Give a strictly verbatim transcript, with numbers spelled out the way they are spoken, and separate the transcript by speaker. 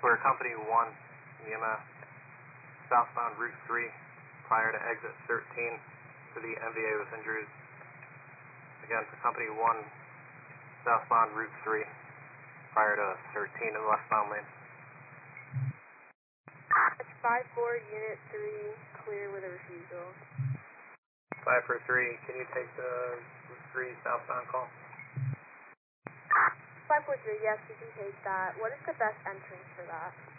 Speaker 1: Clear Company one E M S, southbound Route three, prior to exit thirteen to the M V A with injuries. Again, for Company one, southbound Route three, prior to thirteen in the westbound lane.
Speaker 2: five four, Unit three, clear with a refusal.
Speaker 1: five four three, can you take the Route three southbound call?
Speaker 2: five four three, yes, we can take that. What is the best entrance for that?